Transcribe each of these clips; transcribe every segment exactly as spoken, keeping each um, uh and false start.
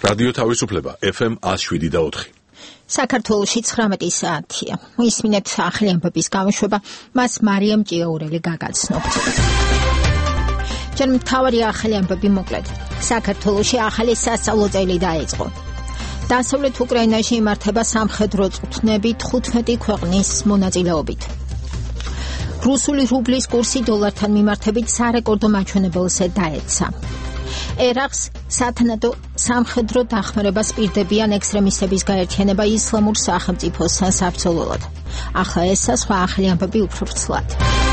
რადიო თავისუფლება ეფ ემ one oh seven და four. საქართველოში ცხრამეტი საათია. მოისმინეთ ახალი ამბების გამოშვება, მას მარიამ ჭიაურელი გაგაცნობთ. ჯერ მთავარი ახალი ამბები მოკლედ. საქართველოში ახალი სასწავლო წელი დაიწყო. დასავლეთ უკრაინაში იმართება სამხედრო წვრთნები თხუთმეტი ქვეყნის მონაწილეობით. რუსული რუბლის კურსი დოლართან მიმართებით სარეკორდო მაჩვენებელზე დაეცა. ერაყს სათანადო სამხედრო დახმარებას პირდებიან ექსტრემისტების გაერთიანება ისლამურ სახელმწიფოსთან საბრძოლველად. ახლა ესა სხვა ახალი ამბები უფრო ვრცლად.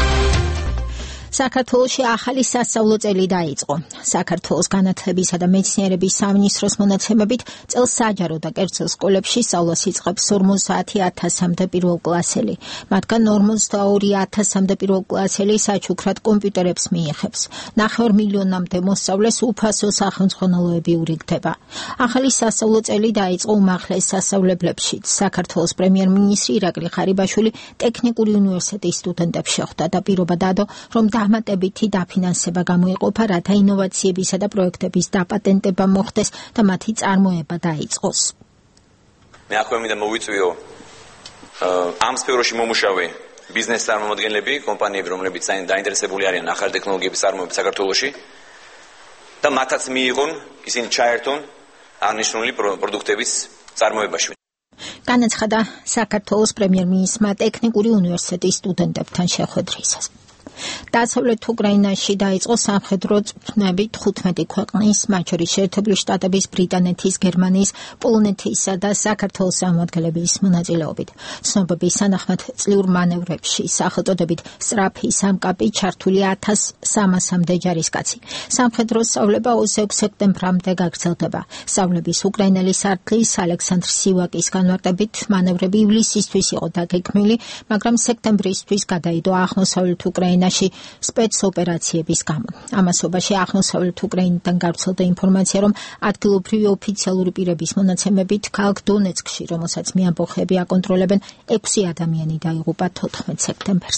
საქართველოში ახალი სასწავლო წელი დაიწყო. საქართველოს განათლებისა და მეცნიერების სამინისტროს მონაცემებით წელს საჯარო და კერძო სკოლებში სწავლას იწყებს ორმოცდაათი ათასამდე პირველ კლასელი. მათგან ორმოცდაორი ათასამდე პირველ კლასელი საჩუქრად კომპიუტერებს მიიღებს. ნახევარ მილიონამდე მოსწავლეს უფასო სახელმძღვანელოები ურიგდება. ახალი სასწავლო წელი დაიწყო უმაღლეს სასწავლებლებშიც. საქართველოს პრემიერ-მინისტრი ირაკლი ღარიბაშვილი ტექნიკური უნივერსიტეტის სტუდენტებს შეხვდა და პირობა დადო, რომ დამატებითი დაფინანსება გამოიყოფა, რათა ინოვაციებისა და პროექტების დაპატენტება მოხდეს და მათი წარმოება დაიწყოს. მე აქვე მინდა მოვიწვიო ამ სფეროში მომუშავე ბიზნეს წარმომადგენლები, კომპანიები, რომლებიც დაინტერესებული არიან ახალი ტექნოლოგიების წარმოებით საქართველოში და მათაც მიიღონ, ისინი ჩაერთონ აღნიშნული პროდუქტების წარმოებაში. განაცხადა საქართველოს პრემიერ-მინისტრმა ტექნიკური უნივერსიტეტის სტუდენტებთან შეხვედრისას. დასავლეთ უკრაინაში დაიწყო სამხედრო წვრთნები თხუთმეტი ქვეყნის, მათ შორის შეერთებული შტატების, ბრიტანეთის, გერმანიის, პოლონეთისა და საქართველოს წარმომადგენლების მონაწილეობით. ცნობების თანახმად წლიურ მანევრებში სახელწოდებით სწრაფი სამკაპი ჩართული ათას სამასამდე ჯარისკაცი. სამხედრო სწავლება ოცდაექვსი სექტემბრამდე გაგრძელდება. სწავლების უკრაინელი სარდლის ალექსანდრ სივაკის განმარტებით მანევრები ივლისისთვის იყო დაგეგმილი, მაგრამ სექტემბრისთვის გადაიდო აღმოსავლეთ უკრაინაში სპეცოპერაციების გამო. ამასობაში აღმოსავლეთ უკრაინიდან გავრცელდა ინფორმაცია, რომ ადგილობრივი ოფიციალური პირების მონაცემებით ქალაქ დონეცკში, რომელსაც მეამბოხეები აკონტროლებენ, ექვსი ადამიანი დაიღუპა თოთხმეტ სექტემბერს.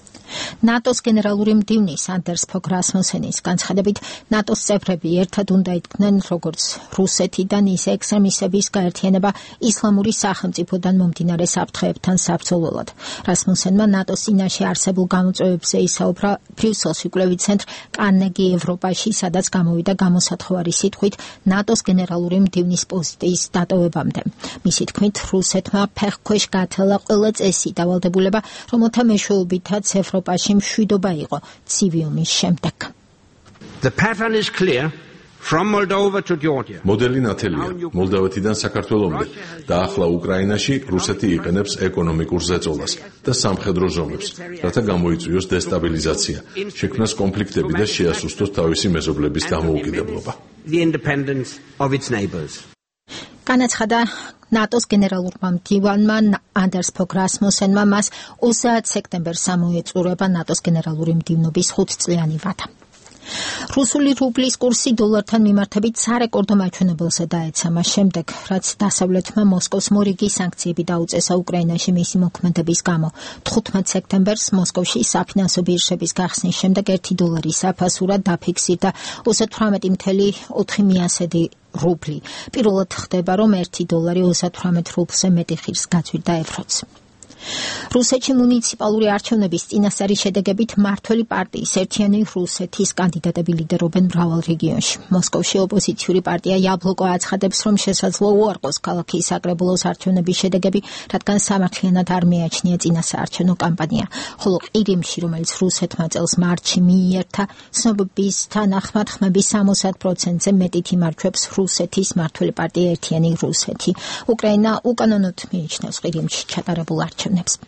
ნატოს გენერალური მდივნის ანდერს ფოგ რასმუსენის განცხადებით, ნატოს წევრები ერთად უნდა იდგნენ როგორც რუსეთიდან, ისე ექსტრემისტების გაერთიანება ისლამური სახელმწიფოდან მომდინარე საფრთხეებთან საბრძოლველად. რასმუსენმა ნატოს წინაშე არსებულ გამოწვევებზე ისაუბრა ბრიუსელში კვლევით ცენტრ კარნეგი ევროპაში, სადაც გამოვიდა გამოსათხოვარი სიტყვით ნატოს გენერალური მდივნის პოსტის დატოვებამდე. მისი თქმით, რუსეთმა ფეხქვეშ გათელა ყველა წესი დავალდებულება, რომელთა მეშვეობითაც ევროპაში მშვიდობა იყო ცივიუმის შემდეგ. The pattern is clear from Moldova to Georgia. მოდელი ნათელია მოლდავეთიდან საქართველომდე და ახლა უკრაინაში რუსეთი იყენებს ეკონომიკურ ზეწოლას და სამხედრო ზომებს, რათა გამოიწვიოს დესტაბილიზაცია, შექმნას კონფლიქტები და შეასუსტოს თავისი მეზობლების დამოუკიდებლობა. The independence of its neighbors. განაცხადა ნატოს გენერალურმა მდივანმა ანდერს ფოგ რასმუსენმა მას ოცდაათი სექტემბერს ამოეწურება ნატოს გენერალური მდივნობის ხუთწლიანი ვადა. რუსული რუბლის კურსი დოლართან მიმართებით სარეკორდო მაჩვენებელზე დაეცა მას შემდეგ, რაც დასავლეთმა მოსკოვს მორიგი საანქციები დაუწესა უკრაინაში მისი მოქმედების გამო. თხუთმეტ სექტემბერს მოსკოვში საფინანსო ბირჟების გახსნის შემდეგ ერთი დოლარი საფასურად დაფიქსირდა ოცდათვრამეტი целых ოთხი მილიონი რუბლი. პირველად ხდება, რომ ერთი დოლარი ოცდათვრამეტ რუბლზე მეტი ხირს გაწვირდა ევროც. რუსეთში მუნიციპალური არჩევნების წინასწარი შედეგებით მმართველი პარტიის ერთიანი რუსეთის კანდიდატები ლიდერობენ მრავალ რეგიონში. მოსკოვში ოპოზიციური პარტია იაბლოკო აცხადებს, რომ შესაძლოა უარყოს ქალაქის საკრებულოს არჩევნების შედეგები, რადგან სამართლიანად არ მიაჩნია წინასაარჩევნო კამპანია. ხოლო ყირიმში, რომელიც რუსეთმა წელს მარტში მიიერთა, ცნობების თანახმად ხმების სამოცდაათ პროცენტზე მეტით იმარჯვებს რუსეთის მმართველი პარტია ერთიანი რუსეთი. უკრაინა უკანონოდ მიიჩნევს ყირიმში ჩატარებულ არჩევნებს.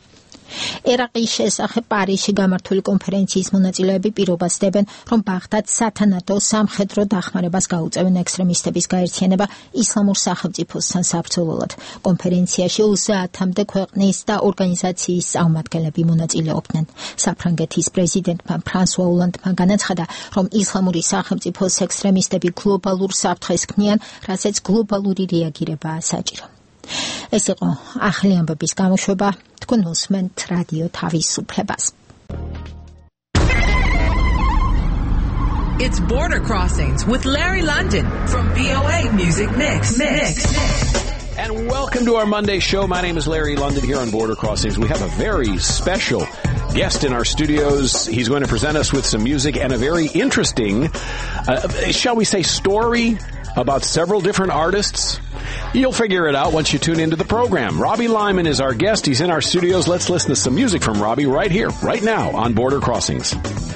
ერაყის შესახებ პარიზში გამართული კონფერენციის მონაწილეები პირობას დებენ, რომ ბაღდადს სათანადო სამხედრო დახმარებას გაუწევენ ექსტრემისტების გაერთიანება ისლამურ სახელმწიფოსთან საბრძოლველად. კონფერენციაში ოცდაათამდე ქვეყნის და ორგანიზაციის წარმომადგენლები მონაწილეობდნენ. საფრანგეთის პრეზიდენტმა ფრანსუა ოლანდმა განაცხადა, რომ ისლამური სახელმწიფოს ექსტრემისტები გლობალურ საფრთხეს ქმნიან, რასაც გლობალური რეაგირებაა საჭირო. ეს იყო ახალი ამბების გამოშვება. თქვენ უსმენთ რადიო თავისუფლებას. It's Border Crossings with Larry London from V O A Music Mix. Mix. Mix. And welcome to our Monday show. My name is Larry London here on Border Crossings. We have a very special guest in our studios. He's going to present us with some music and a very interesting, uh, shall we say, story about several different artists. You'll figure it out once you tune into the program. Robbie Lyman is our guest. He's in our studios. Let's listen to some music from Robbie right here, right now on Border Crossings.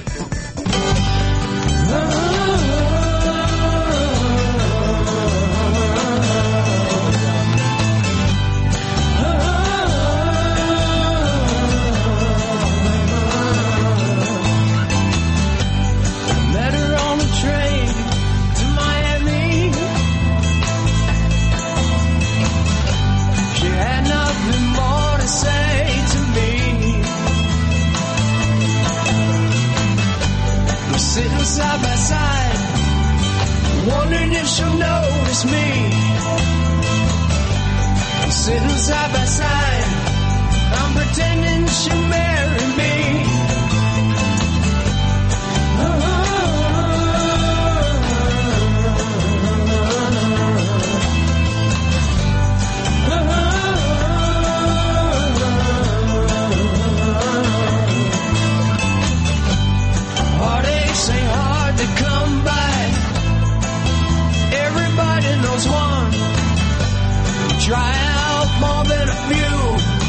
Side by side, wondering if she'll notice me. Sitting side by side, I'm pretending she'll marry me. Heartaches ain't hard to come by. Everybody knows one. Try out more than a few,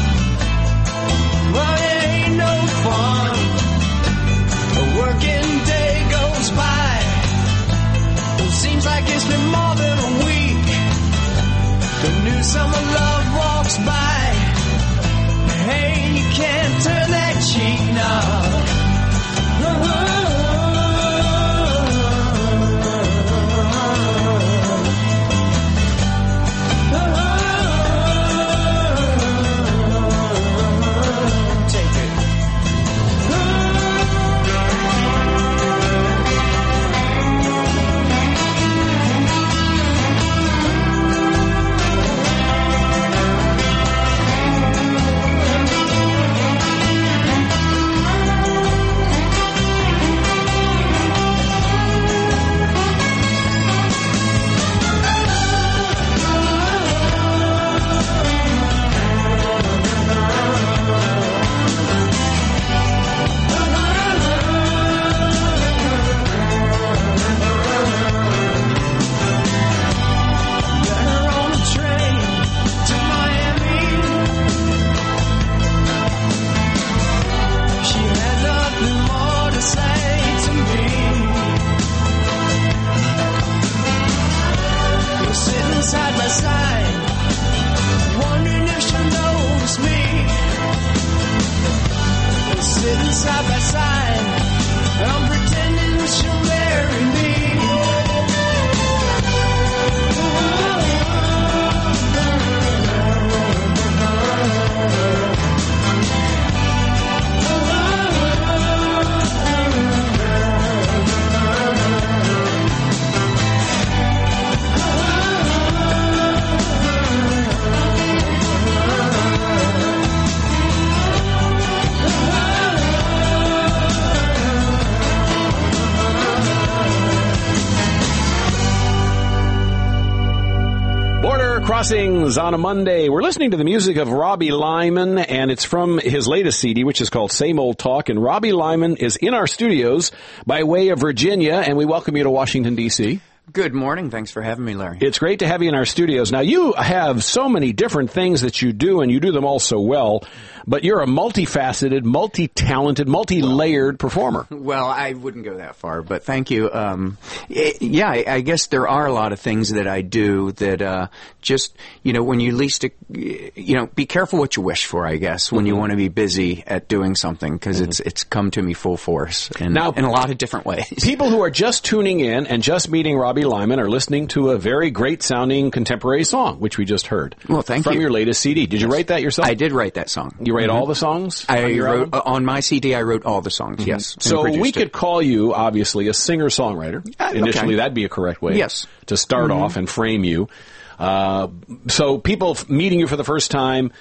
but it ain't no fun. A working day goes by. It seems like it's been more than a week. The new summer love walks by. Hey, you can't turn that cheek now. Crossings on a Monday. We're listening to the music of Robbie Lyman, and it's from his latest C D, which is called Same Old Talk. And Robbie Lyman is in our studios by way of Virginia, and we welcome you to Washington, D C Good morning. Thanks for having me, Larry. It's great to have you in our studios. Now, you have so many different things that you do, and you do them all so well, but you're a multifaceted, multi-talented, multi-layered performer. Well, I wouldn't go that far, but thank you. Um, it, yeah, I, I guess there are a lot of things that I do that uh, just, you know, when you least, you know, be careful what you wish for, I guess, when mm-hmm. you want to be busy at doing something, because mm-hmm. it's it's come to me full force in, now, in a lot of different ways. People who are just tuning in and just meeting Robbie Lyman are listening to a very great-sounding contemporary song, which we just heard. Well, thank from you. From your latest C D. Did you write that yourself? I did write that song. You write mm-hmm. all the songs? I on wrote uh, on my C D. I wrote all the songs. Mm-hmm. Yes. So we could it. call you, obviously, a singer-songwriter. Uh, Initially, okay. that'd be a correct way yes. to start mm-hmm. off and frame you. Uh, so people f- meeting you for the first time,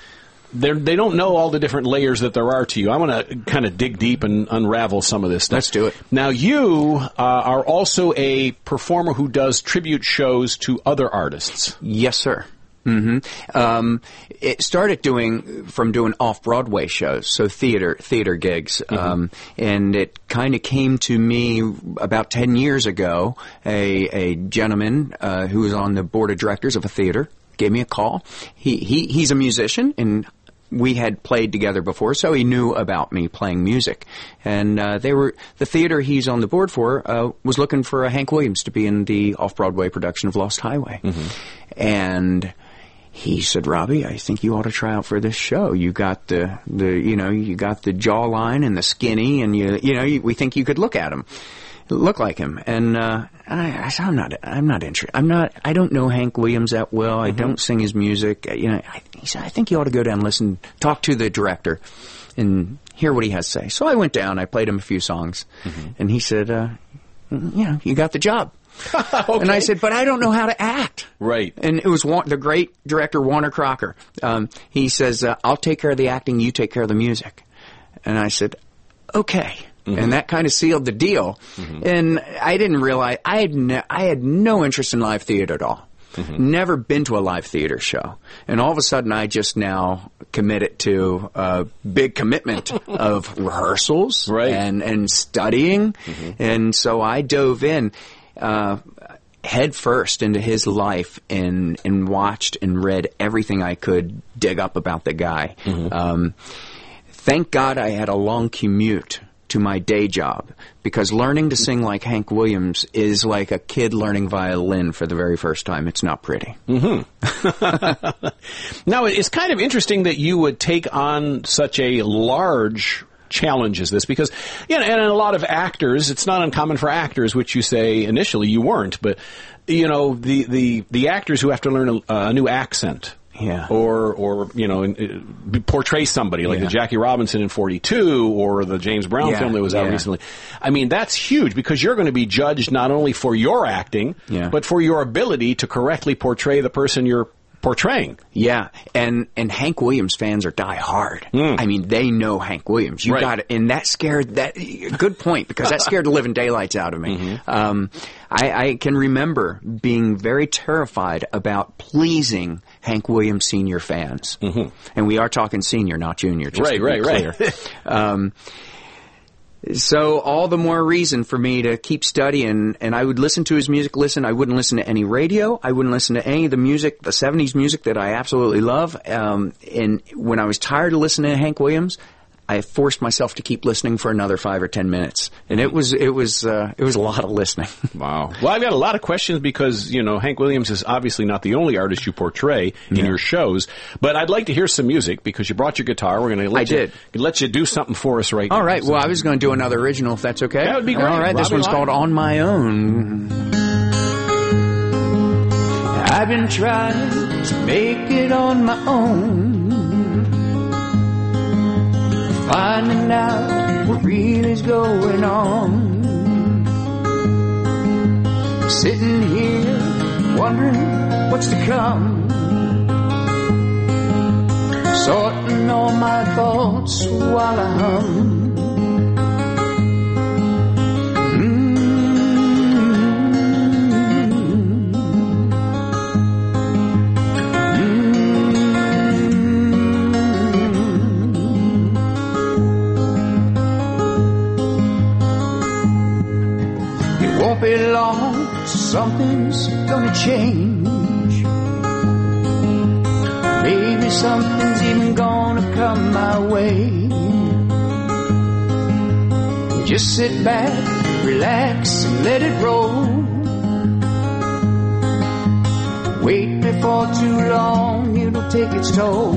they're, they don't know all the different layers that there are to you. I want to kind of dig deep and unravel some of this stuff. Let's do it. Now, you uh, are also a performer who does tribute shows to other artists. Yes, sir. Mm-hmm. Um, it started doing from doing off-Broadway shows, so theater theater gigs, mm-hmm. um, and it kind of came to me about ten years ago. A, a gentleman uh, who was on the board of directors of a theater gave me a call. He he he's a musician, and we had played together before, so he knew about me playing music. And uh, they were the theater he's on the board for uh, was looking for a Hank Williams to be in the off-Broadway production of Lost Highway, mm-hmm. and he said, Robbie, I think you ought to try out for this show. You got the, the, you know, you got the jawline and the skinny, and you, you know, you, we think you could look at him, look like him. And uh, I, I said, I'm not, I'm not interested. I'm not. I don't know Hank Williams that well. Mm-hmm. I don't sing his music. You know, I, he said, I think you ought to go down and listen, talk to the director, and hear what he has to say. So I went down. I played him a few songs, mm-hmm. and he said, uh, you know, you got the job. Okay. And I said, but I don't know how to act. Right. And it was Wa- the great director, Warner Crocker. Um, he says, uh, I'll take care of the acting, you take care of the music. And I said, okay. Mm-hmm. And that kind of sealed the deal. Mm-hmm. And I didn't realize, I had, ne- I had no interest in live theater at all. Mm-hmm. Never been to a live theater show. And all of a sudden, I just now committed to a big commitment of rehearsals right. and, and studying. Mm-hmm. And so I dove in. Uh, head first into his life and and watched and read everything I could dig up about the guy. Mm-hmm. Um, thank God I had a long commute to my day job, because learning to sing like Hank Williams is like a kid learning violin for the very first time. It's not pretty. Mm-hmm. Now, it's kind of interesting that you would take on such a large challenge as this, because, you know, and a lot of actors, it's not uncommon for actors, which you say initially you weren't, but, you know, the, the, the actors who have to learn a, a new accent. Yeah. Or, or, you know, uh, portray somebody like yeah. the Jackie Robinson in forty-two or the James Brown yeah. film that was out yeah. recently. I mean, that's huge, because you're going to be judged not only for your acting, yeah. but for your ability to correctly portray the person you're portraying. Yeah, and and Hank Williams fans are die hard. Mm. I mean, they know Hank Williams. You right. got it, and that scared that. Good point, because that scared the living daylights out of me. Mm-hmm. Um, I, I can remember being very terrified about pleasing Hank Williams senior fans, mm-hmm. and we are talking senior, not junior. Just right, to be right, clear. right. um, So all the more reason for me to keep studying, and I would listen to his music. Listen, I wouldn't listen to any radio. I wouldn't listen to any of the music, the seventies music that I absolutely love. Um, and when I was tired of listening to Hank Williams, I forced myself to keep listening for another five or ten minutes, and it was it was uh, it was a lot of listening. Wow. Well, I've got a lot of questions, because, you know, Hank Williams is obviously not the only artist you portray in yeah. your shows, but I'd like to hear some music, because you brought your guitar. We're going to let I you did. let you do something for us right All now. All right. Well, I was going to do another original, if that's okay. That would be great. All right. This Robbie one's Lyon. called "On My Own." I've been trying to make it on my own, finding out what really is going on. Sitting here wondering what's to come, sorting all my thoughts while I hum. Won't be long, something's gonna change. Maybe something's even gonna come my way. Just sit back, relax, and let it roll. Wait before too long, it'll take its toll.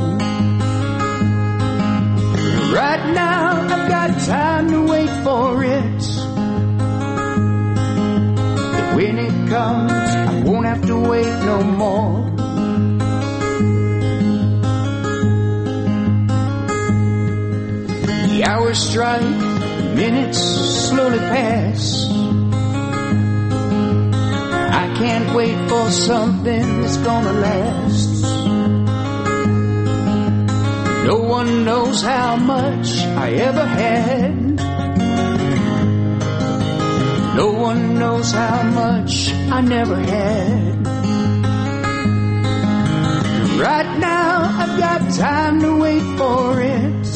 Right now, I've got time to wait for it. When it comes, I won't have to wait no more. The hours strike, minutes slowly pass. I can't wait for something that's gonna last. No one knows how much I ever had. No one knows how much I never had. Right now I've got time to wait for it.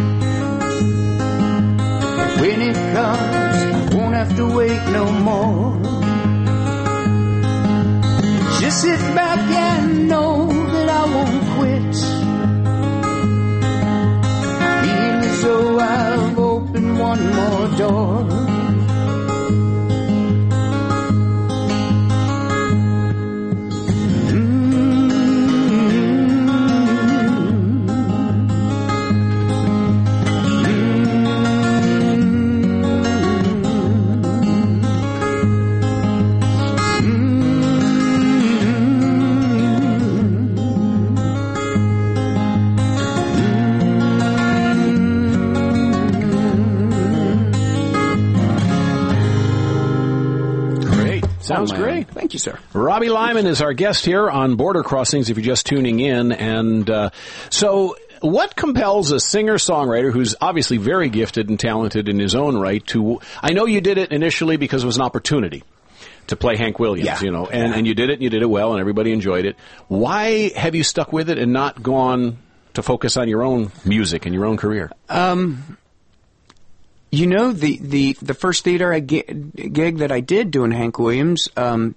When it comes, I won't have to wait no more. Just sit back and know that I won't quit. Feel as though I've opened one more door. Sounds great. Thank you, sir. Robbie Lyman is our guest here on Border Crossings, if you're just tuning in. And uh, so what compels a singer-songwriter who's obviously very gifted and talented in his own right to... I know you did it initially because it was an opportunity to play Hank Williams, yeah. you know, and, yeah. and you did it, and you did it well, and everybody enjoyed it. Why have you stuck with it and not gone to focus on your own music and your own career? Um... You know, the, the, the first theater I gig, gig that I did doing Hank Williams, um,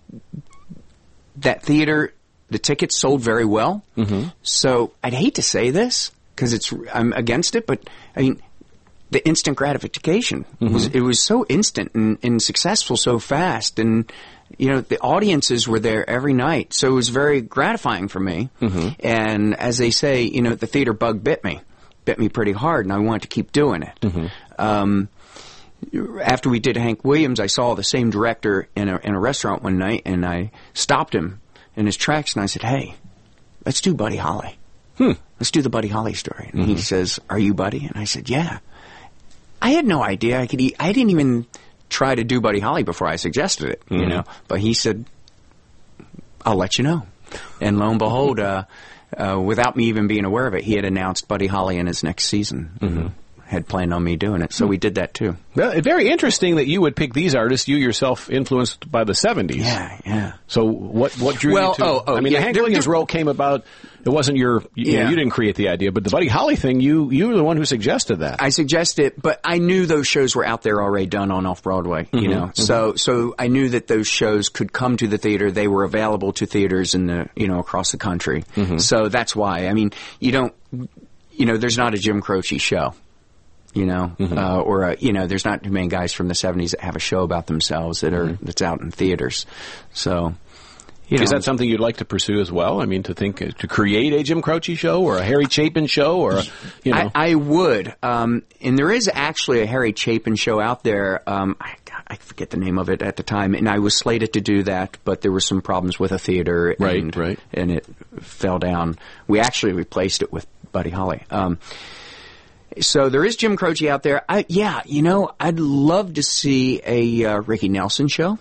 that theater, the tickets sold very well. Mm-hmm. So I'd hate to say this because it's I'm against it, but I mean, the instant gratification Mm-hmm. was it was so instant and, and successful so fast, and you know the audiences were there every night, so it was very gratifying for me. Mm-hmm. And as they say, you know, the theater bug bit me. bit me pretty hard, and I wanted to keep doing it. Mm-hmm. Um, after we did Hank Williams, I saw the same director in a, in a restaurant one night, and I stopped him in his tracks, and I said, hey, let's do Buddy Holly. Hmm. Let's do the Buddy Holly story. And Mm-hmm. he says, are you Buddy? And I said, yeah. I had no idea I could. E- I didn't even try to do Buddy Holly before I suggested it, Mm-hmm. you know. But he said, I'll let you know. And lo and behold, uh, uh, without me even being aware of it, he had announced Buddy Holly in his next season. Mm-hmm. Had planned on me doing it, so we did that too. Well, very interesting that you would pick these artists. You yourself influenced by the seventies. Yeah, yeah. So what what drew Well, you to? oh, oh, I mean, yeah, the Hank there- Williams there- role came about. It wasn't your. You, Yeah. know, you didn't create the idea, but the Buddy Holly thing, you you were the one who suggested that. I suggested it, but I knew those shows were out there already done on Off Broadway. You Mhm, know, mhm. so so I knew that those shows could come to the theater. They were available to theaters in the you know across the country. Mhm. So that's why. I mean, you don't. You know, there's not a Jim Croce show. You know, Mhm. uh, or a, you know, there's not too many guys from the seventies that have a show about themselves that are that's out in theaters. So, you know, Is that something you'd like to pursue as well? I mean, to think to create a Jim Croce show or a Harry Chapin show, or a, you know, I, I would. Um, and there is actually a Harry Chapin show out there. Um, I, I forget the name of it at the time, and I was slated to do that, but there were some problems with a theater, Right, and, right. and it fell down. We actually replaced it with Buddy Holly. Um, so there is Jim Croce out there. I, yeah, you know, I'd love to see a uh, Ricky Nelson show.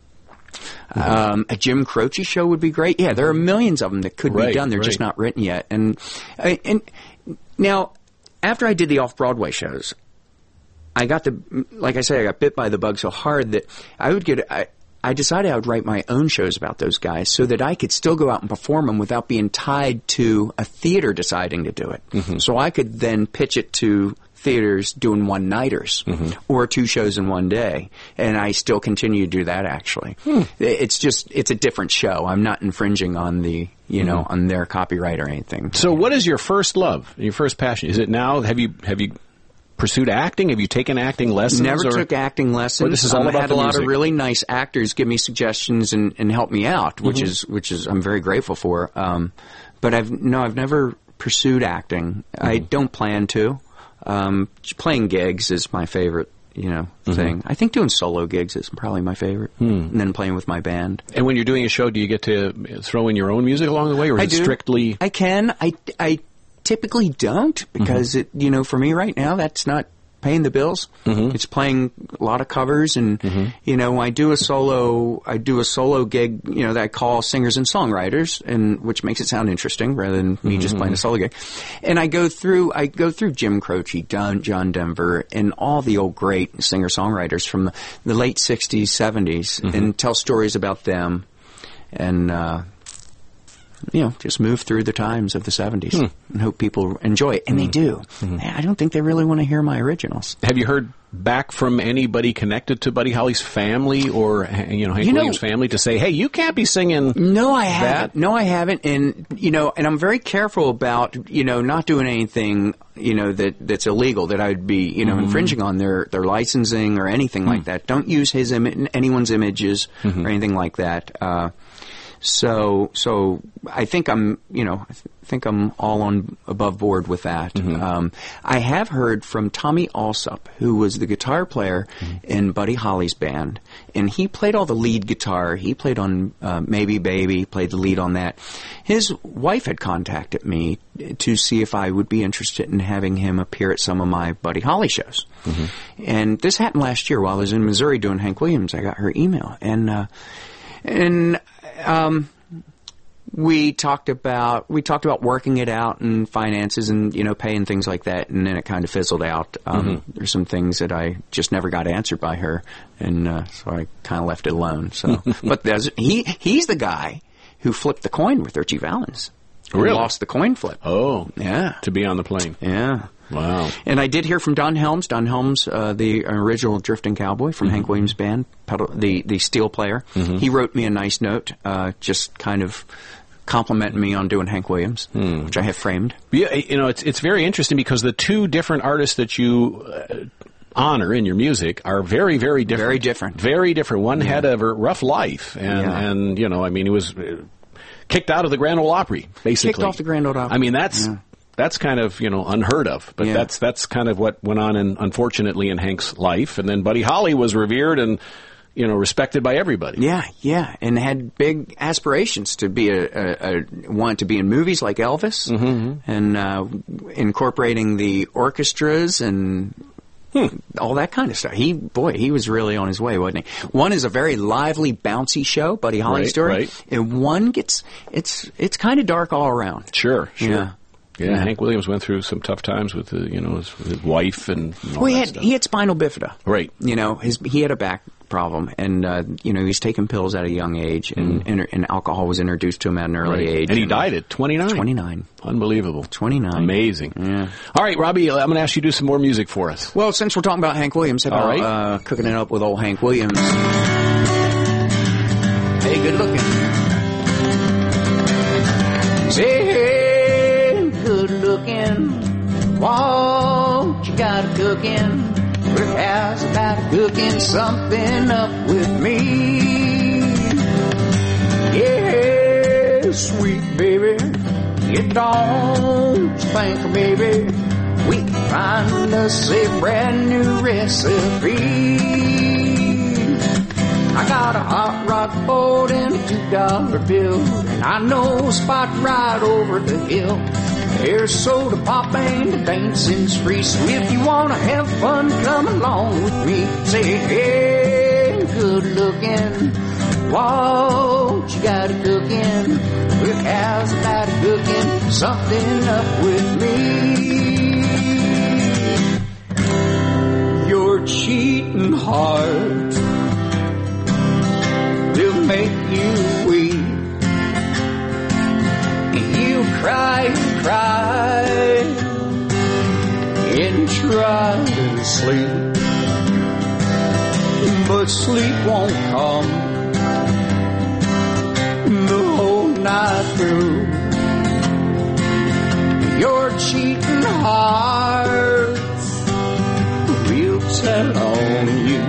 Um, a Jim Croce show would be great. Yeah, there are millions of them that could Right, be done. They're right. just not written yet. And I- and now, after I did the off-Broadway shows, I got the like I say, I got bit by the bug so hard that I would get. I, I decided I would write my own shows about those guys so that I could still go out and perform them without being tied to a theater deciding to do it. Mm-hmm. So I could then pitch it to theaters doing one-nighters Mm-hmm. or two shows in one day. And I still continue to do that, actually. Hmm. It's just, it's a different show. I'm not infringing on the, you know, on their copyright or anything. So, what is your first love, your first passion? Is it now? Have you have you pursued acting? Have you taken acting lessons? Never or? took acting lessons. Or this is all um, about I had the a lot music? of really nice actors give me suggestions and, and help me out, which Mhm. is which is I'm very grateful for. Um, but I've no, I've never pursued acting. I don't plan to. Um, playing gigs is my favorite, you know, Mhm. thing. I think doing solo gigs is probably my favorite, Hmm. and then playing with my band. And when you're doing a show, do you get to throw in your own music along the way, or is I it do. strictly? I can. I I typically don't because it, you know, for me right now, that's not paying the bills. Mm-hmm. It's playing a lot of covers, and mm-hmm. you know, I do a solo, I do a solo gig, you know, that I call singers and songwriters, and which makes it sound interesting rather than me mm-hmm. just playing a solo gig. And I go through, I go through Jim Croce, John, John Denver, and all the old great singer songwriters from the, the late sixties, seventies, mm-hmm. and tell stories about them, and. uh You know, just move through the times of the seventies hmm. and hope people enjoy it. And mm. they do. Mm-hmm. I don't think they really want to hear my originals. Have you heard back from anybody connected to Buddy Holly's family or, you know, Hank you know, Williams' family to say, hey, you can't be singing No, I haven't. that? No, I haven't. And, you know, and I'm very careful about, you know, not doing anything, you know, that, that's illegal, that I'd be, you know, mm-hmm. infringing on their, their licensing or anything mm-hmm. like that. Don't use his Im- anyone's images mm-hmm. or anything like that. Uh, So, so I think I'm, you know, I th- think I'm all on above board with that. Mm-hmm. Um, I have heard from Tommy Alsop, who was the guitar player mm-hmm. in Buddy Holly's band, and he played all the lead guitar. He played on uh, Maybe Baby, played the lead on that. His wife had contacted me to see if I would be interested in having him appear at some of my Buddy Holly shows. Mm-hmm. And this happened last year while I was in Missouri doing Hank Williams. I got her email, and uh, and. Um, we talked about, we talked about working it out and finances and, you know, pay and things like that. And then it kind of fizzled out. Um, mm-hmm. There's some things that I just never got answered by her. And, uh, so I kind of left it alone. So, but there's, he, he's the guy who flipped the coin with Ritchie Valens. Really? Lost the coin flip. Oh. Yeah. To be on the plane. Yeah. Wow. And I did hear from Don Helms. Don Helms, uh, the original Drifting Cowboy from mm-hmm. Hank Williams Band, pedal, the, the steel player. Mm-hmm. He wrote me a nice note, uh, just kind of complimenting me on doing Hank Williams, mm. which I have framed. Yeah, you know, it's it's very interesting because the two different artists that you uh, honor in your music are very, very different. Very different. Very different. One yeah. had a rough life, and, yeah. and, you know, I mean, he was kicked out of the Grand Ole Opry, basically. Kicked off the Grand Ole Opry. I mean, that's... Yeah. That's kind of, you know, unheard of, but yeah. that's that's kind of what went on, in, unfortunately, in Hank's life. And then Buddy Holly was revered and, you know, respected by everybody. Yeah, yeah, and had big aspirations to be a, a, a want to be in movies like Elvis, mm-hmm. and uh, incorporating the orchestras and hmm. all that kind of stuff. He, boy, he was really on his way, wasn't he? One is a very lively, bouncy show, Buddy Holly right, story, right. and one gets it's it's kind of dark all around. Sure, sure. Yeah. Yeah, yeah, Hank Williams went through some tough times with, the, you know, his, his wife and, and all well, he that had, stuff. He had spinal bifida. Right. You know, his he had a back problem, and, uh, you know, he's taking pills at a young age, and, mm. and, and alcohol was introduced to him at an early right. age. And he and died at twenty-nine. twenty-nine. Unbelievable. twenty-nine. Amazing. Yeah. All right, Robbie, I'm going to ask you to do some more music for us. Well, since we're talking about Hank Williams, how about right. uh, cooking it up with old Hank Williams? Hey, good looking. Hey, hey, good looking. Won't you got a cooking? Rick has about cooking something up with me. Yeah, sweet baby, you don't think, baby, we can find us a brand new recipe. I got a hot rod boat and a two dollar bill, and I know a spot right over the hill. There's soda pop and the dancing's free, so if you wanna have fun, come along with me. Say, hey, good looking, won't you got a cooking? Rick has about a cooking something up with me. Your cheating heart will make you weep. You cry and cry and try to sleep, but sleep won't come the whole night through. Your cheating heart will tell on you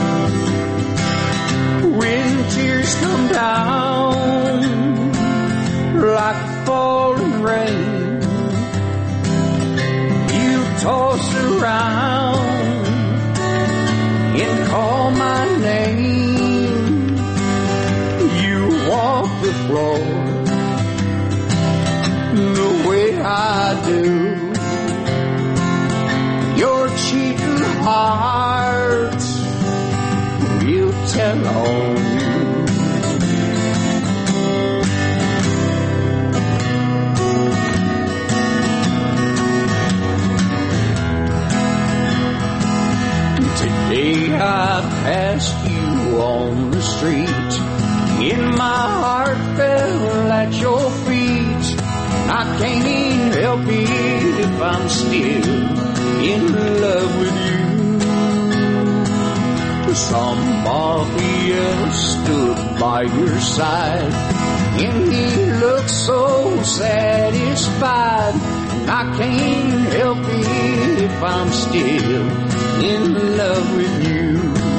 when tears come down like falling rain. You toss around and call my name. You walk the floor the way I do. Your cheating heart will tell on you. Today I passed you on the street, and my heart fell at your feet. I can't help it if I'm still in love with you. Somebody else stood by your side, and he looked so satisfied. I can't help it if I'm still in love with you.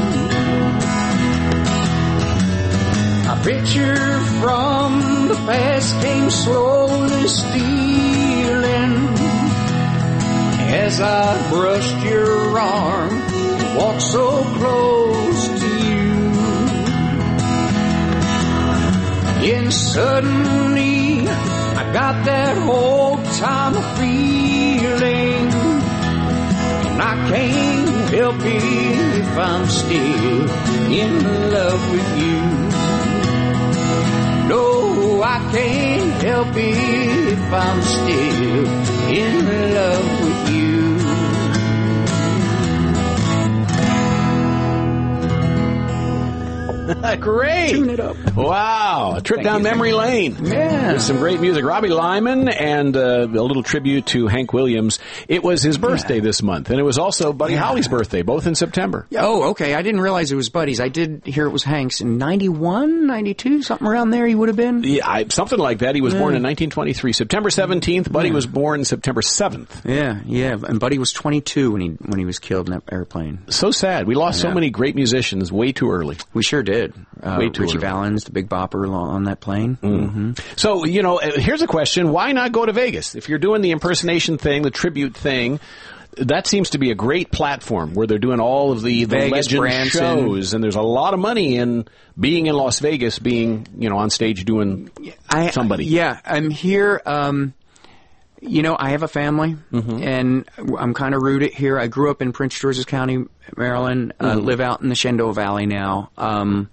A picture from the past came slowly stealing as I brushed your arm and walked so close to you. And suddenly I got that old time feeling, and I can't help it if I'm still in love with you. No, I can't help it if I'm still in love with you. Great. Tune it up. Wow. A trip Thank down you. memory lane. Yeah. With some great music. Robbie Lyman and uh, a little tribute to Hank Williams. It was his birthday Yeah. this month, and it was also Buddy Yeah. Holly's birthday, both in September. Oh, okay. I didn't realize it was Buddy's. I did hear it was Hank's in ninety-one, ninety-two, something around there he would have been. Yeah, I, something like that. He was Yeah. born in nineteen twenty-three, September seventeenth. Buddy Yeah. was born September seventh. Yeah, yeah. And Buddy was twenty-two when he when he was killed in that airplane. So sad. We lost so Yeah. many great musicians way too early. We sure did. Uh, Way too Richie early. Valens, the Big Bopper on that plane. Mm-hmm. So, you know, uh, here's a question. Why not go to Vegas? If you're doing the impersonation thing, the tribute thing, that seems to be a great platform where they're doing all of the, the Vegas, legend Branson. shows, and there's a lot of money in being in Las Vegas, being, you know, on stage doing I, somebody. Yeah, I'm here. Um, you know, I have a family, Mm-hmm. and I'm kind of rooted here. I grew up in Prince George's County, Maryland. Uh, Mm-hmm. live out in the Shenandoah Valley now. Um,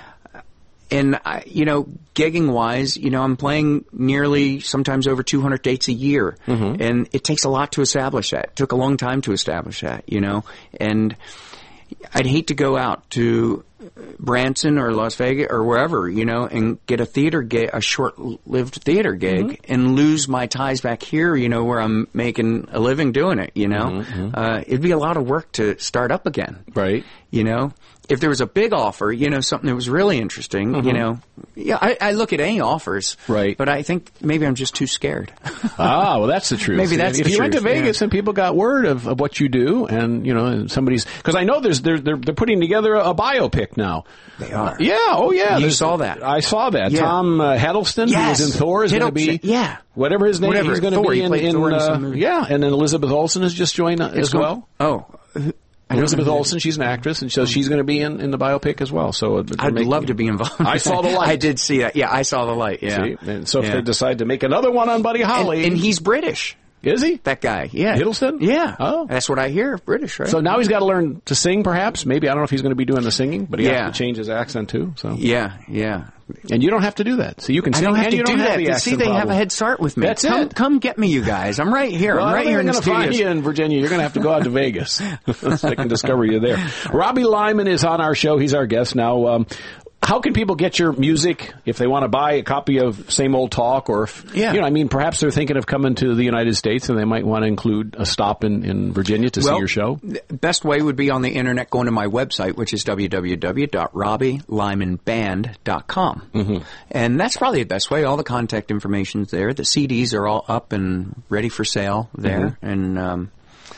and I, you know, gigging wise, you know, I'm playing nearly sometimes over two hundred dates a year, Mm-hmm. and it takes a lot to establish that. It took a long time to establish that, you know, and I'd hate to go out to Branson or Las Vegas or wherever, you know, and get a theater gig, a short-lived theater gig, Mm-hmm. and lose my ties back here, you know, where I'm making a living doing it, you know. Uh, it'd be a lot of work to start up again. Right. You know, if there was a big offer, you know, something that was really interesting, you know, yeah, I, I look at any offers, Right. But I think maybe I'm just too scared. Ah, well, that's the truth. Maybe that's if the you went to truth, Vegas yeah. and people got word of, of what you do, and you know, and somebody's because I know there's they're they're, they're putting together a, a biopic now. They are. Yeah. Oh, yeah. You There's- saw that. I saw that. Yeah. Tom uh, Hiddleston, Yes. who was in Thor, is going to be Hiddleston, yeah. whatever his name. Whatever, He's going to Thor, be he in, played in, Thor in uh, some movie. yeah, and then Elizabeth Olsen has just joined uh, It's as going- well. Oh. I don't Elizabeth know. Olsen, she's an actress, and so she's going to be in, in the biopic as well. So uh, they're I'd making- love to be involved. I saw the light. I did see that. Yeah, I saw the light. Yeah. See? And so if Yeah. they decide to make another one on Buddy and, Holly, and he's British. is he? That guy. Yeah. Hiddleston? Yeah. Oh. That's what I hear. British, right? So now he's got to learn to sing, perhaps. Maybe I don't know if he's going to be doing the singing, but he Yeah. has to change his accent too. So, yeah, yeah. and you don't have to do that. So you can I sing don't have and to you do don't have that. the See, accent they have problem. a head start with me. That's come, it. Come get me, you guys. I'm right here. Well, I'm I right don't here in think the they're going to find studios. you in Virginia. You're going to have to go out to Vegas. So I can discover you there. Robbie Lyman is on our show. He's our guest now. Um, how can people get your music if they want to buy a copy of Same Old Talk? Or, if, Yeah. you know, I mean, perhaps they're thinking of coming to the United States and they might want to include a stop in, in Virginia to see Well, your show. the best way would be on the internet, going to my website, which is w w w dot robbie lyman band dot com. Mm-hmm. And that's probably the best way. All the contact information's there. The C Ds are all up and ready for sale there. Mm-hmm. And, um,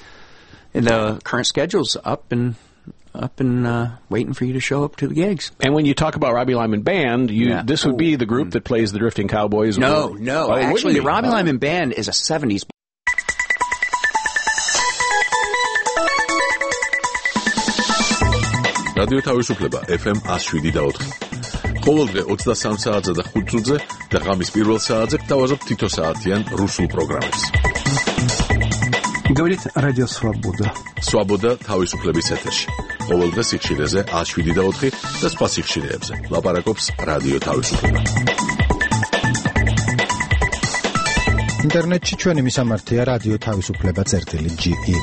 and the current schedule's up and up and uh, waiting for you to show up to the gigs. And when you talk about Robbie Lyman Band, you Yeah. this would be the group that plays the Drifting Cowboys. No, or- no. Oh, it Actually, the wouldn't be. Robbie Oh. Lyman Band is a seventies. რადიო თავისუფლება эф эм one oh seven და four. ყოველდღე ოცდასამ საათზე და ხუთ წუთზე და ღამის პირველ საათზე გთავაზობთ თითო საათიან რუსულ პროგრამებს. Говорит Радио Свобода. Свобода თავისუფლების ეთერში. ყოველ დღე სიხშირეზე ათს შვიდი და ოთხი და სხვა სიხშირეებზე. ლაპარაკობს რადიო თავისუფლება. ინტერნეტში ჩვენი მისამართია რადიო თავისუფლება წერტილი ჯი ი.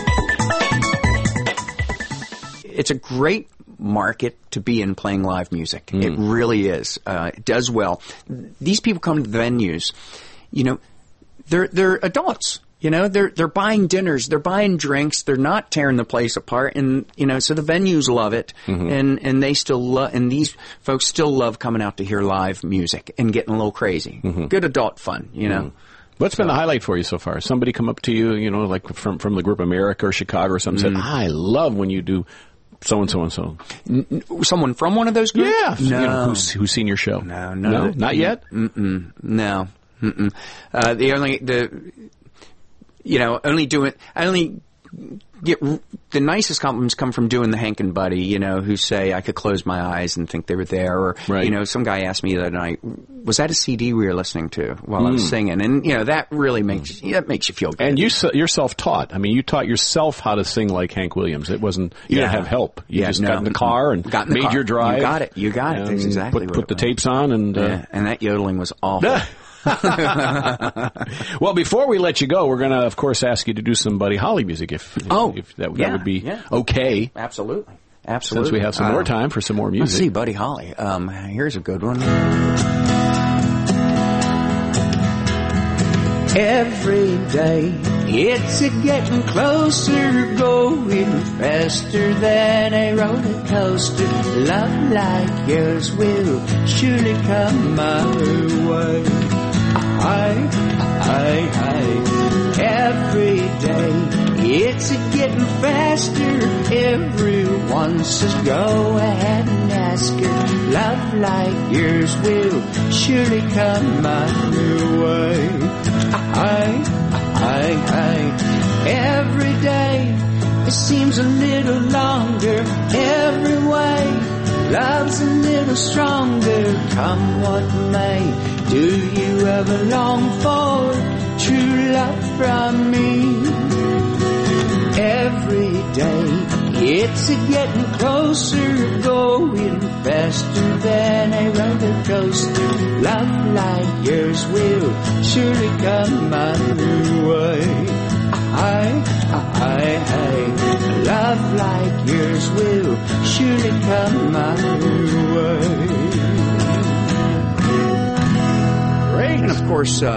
It's a great market to be in playing live music. Mm. It really is. Uh, it does well. These people come to the venues, you know, they're they're adults. You know, they're they're buying dinners, they're buying drinks, they're not tearing the place apart, and you know, so the venues love it, mm-hmm. and and they still love, and these folks still love coming out to hear live music and getting a little crazy. Mm-hmm. Good adult fun, you know. Mm-hmm. What's been the highlight for you so far? Somebody come up to you, you know, like from from the group America or Chicago or something, mm-hmm. said, "I love when you do." So and so and so. Someone from one of those groups? Yeah. No. You know, who's, who's seen your show? No, no. No? Not yet? Mm-mm. No. Mm-mm. Uh, the only, the, you know, only do it, I only get, the nicest compliments come from doing the Hank and Buddy, you know, who say I could close my eyes and think they were there. Or, right. you know, some guy asked me the other night, was that a C D we were listening to while mm. I was singing? And, you know, that really makes, mm. that makes you feel good. And you, you're self-taught. I mean, you taught yourself how to sing like Hank Williams. It wasn't, you yeah. didn't have help. You yeah, just no. got in the car and got in the made car. your drive. You got it. You got it. That's exactly put, what Put the tapes on and, uh, yeah. and that yodeling was awful. Well, before we let you go, we're going to, of course, ask you to do some Buddy Holly music, if, if, oh, if that, yeah, that would be yeah. okay. Absolutely. Absolutely. Since we have some more uh, time for some more music. Let's see, Buddy Holly. Um, here's a good one. Every day, it's a getting closer, going faster than a roller coaster. Love like yours will surely come my way. I, I, I, every day, it's a getting faster. Everyone says go ahead and ask her. Love like yours will surely come my way. I, I, I, every day it seems a little longer. Every way love's a little stronger. Come what may, do you ever long for true love from me? Every day it's a getting closer, going faster than a roller coaster. Love like yours will surely come my way. I, I, I, love like yours will surely come my way. Great. And of course, uh,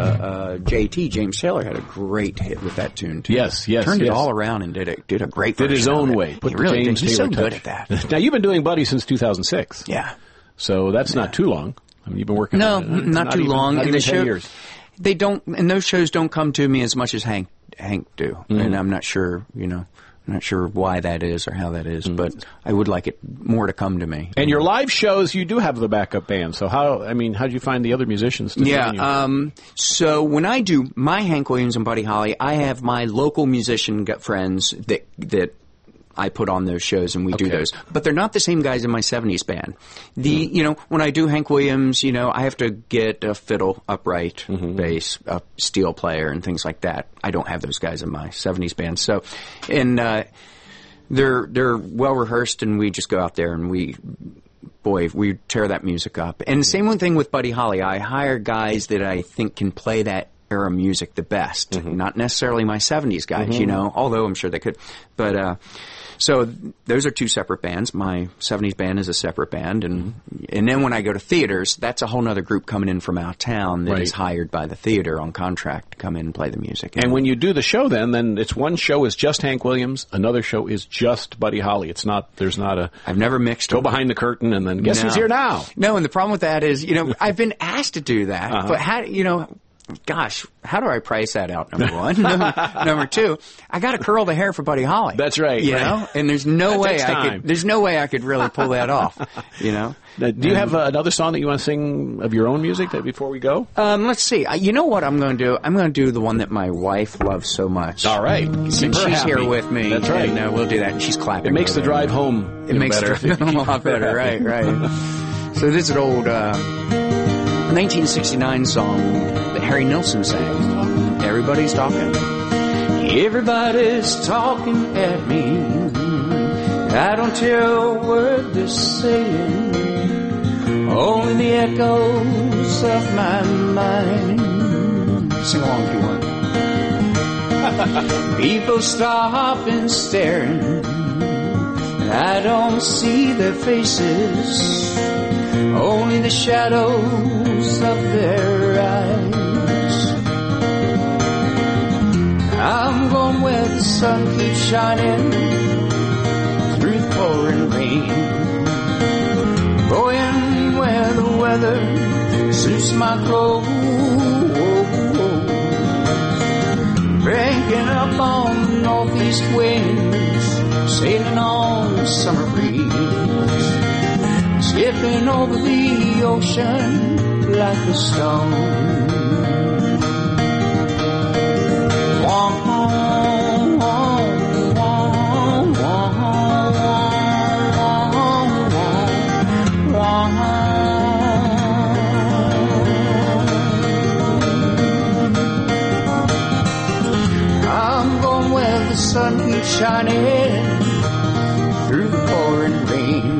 uh, J T, James Taylor, had a great hit with that tune too. Yes, yes, Turned yes. it all around and did a did a great did his own way. Put he the really James did. He's Taylor so touch. good at that. Now you've been doing Buddy since two thousand six. Yeah. So that's yeah. not too long. I mean, you've been working. No, on it. not, not too even, long. Not and even the ten show, years. They don't, and those shows don't come to me as much as Hank Hank do, mm-hmm. and I'm not sure, you know. I'm not sure why that is or how that is, mm-hmm. but I would like it more to come to me. And your live shows, you do have the backup band. So how, I mean, how do you find the other musicians to Yeah, join you? um, so when I do my Hank Williams and Buddy Holly, I have my local musician friends that that I put on those shows and we okay. do those. But they're not the same guys in my seventies band. The, mm. you know, when I do Hank Williams, you know, I have to get a fiddle upright, mm-hmm. bass, a steel player and things like that. I don't have those guys in my seventies band. So, and, uh, they're, they're well rehearsed and we just go out there and we, boy, we tear that music up. And the same thing with Buddy Holly. I hire guys that I think can play that era music the best. Mm-hmm. Not necessarily my seventies guys, mm-hmm. you know, although I'm sure they could. But, uh, so those are two separate bands. My seventies band is a separate band. And and then when I go to theaters, that's a whole other group coming in from out of town that right. is hired by the theater on contract to come in and play the music. And, and when you do the show then, then it's one show is just Hank Williams, another show is just Buddy Holly. It's not, there's not a... I've never mixed Go them. behind the curtain and then guess no. who's here now? No, and the problem with that is, you know, I've been asked to do that, uh-huh. but how, you know... Gosh, how do I price that out, number one? number, number two, I got to curl the hair for Buddy Holly. That's right. You right. know? And there's no that way I time. could, there's no way I could really pull that off, you know? Now, do you have uh, another song that you want to sing of your own music that before we go? Um, let's see. I, you know what I'm going to do? I'm going to do the one that my wife loves so much. All right. Since she's happy. here with me. That's right. And, uh, we'll do that. And she's clapping. It makes the there. drive home It makes better. it a lot better. Right, right. So this is an old uh, nineteen sixty-nine song that Harry Nilsson sang. Everybody's talking. Everybody's talking at me. I don't hear a word they're saying, only the echoes of my mind. Sing along if you want. People stop and staring, and I don't see their faces, only the shadows of their eyes. I'm going where the sun keeps shining through the pouring rain, going where the weather suits my clothes, cranking up on the northeast winds, sailing on the summer breeze, skipping over the ocean like a stone. Sun keeps shining through the pouring rain,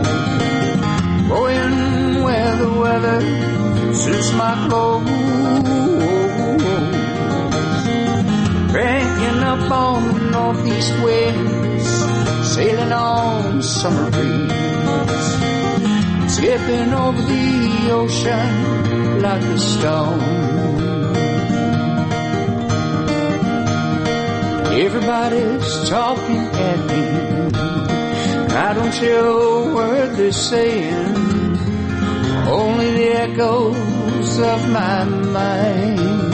going where the weather suits my clothes, cranking up on the northeast winds, sailing on the summer breeze, skipping over the ocean like a stone. Everybody's talking at me, I don't hear a word they're saying, only the echoes of my mind.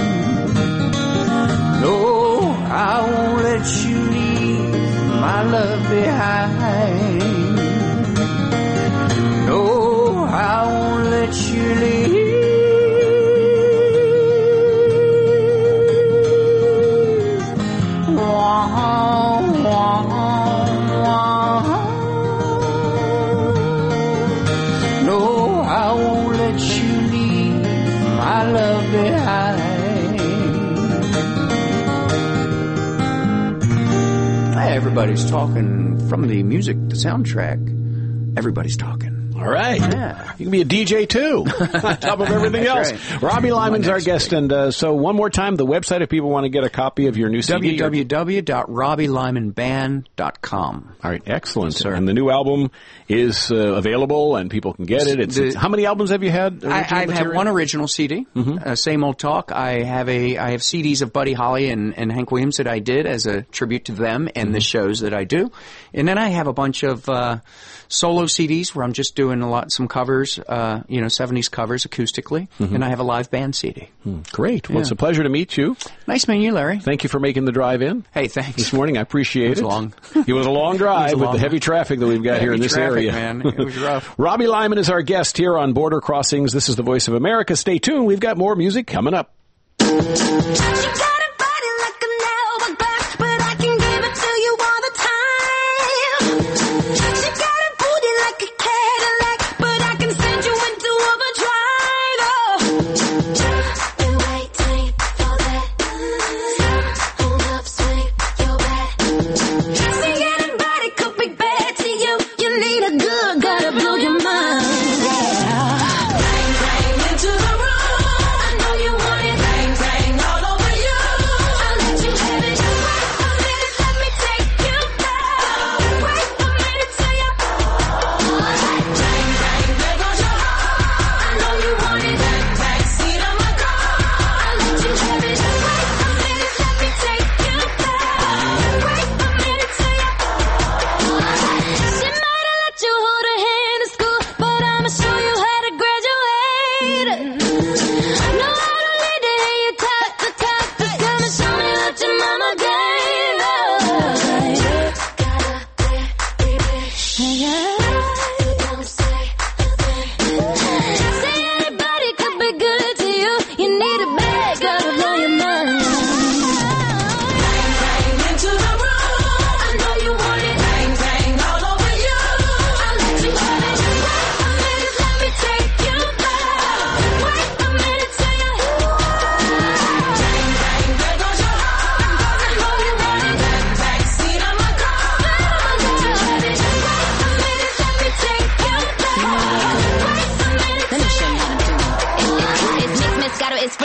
No, I won't let you leave my love behind. No, I won't let you leave. Everybody's talking from the music, the soundtrack. Everybody's talking. All right. Yeah. You can be a D J, too, on top of everything else. Right. Robbie Lyman's our guest. Week. And uh, so one more time, the website, if people want to get a copy of your new C D. w w w dot robbie lyman band dot com. All right. Excellent. Yes, sir. And the new album is uh, available, and people can get it. It's, the, it's, how many albums have you had? I, I've had one original C D, mm-hmm. uh, Same Old Talk. I have a I have C Ds of Buddy Holly and, and Hank Williams that I did as a tribute to them and mm-hmm. the shows that I do. And then I have a bunch of uh, solo C Ds where I'm just doing a lot, some covers, uh, you know, seventies covers acoustically, mm-hmm. and I have a live band C D. Mm, great. Well, yeah. It's a pleasure to meet you. Nice meeting you, Larry. Thank you for making the drive in. Hey, thanks. This morning, I appreciate it. It was long. It was a long drive a with long the heavy traffic that we've got heavy here in this traffic, area. Man. It was rough. Robbie Lyman is our guest here on Border Crossings. This is the Voice of America. Stay tuned. We've got more music coming up. Bang, bang into the room. I know you want it. Bang, bang all over you.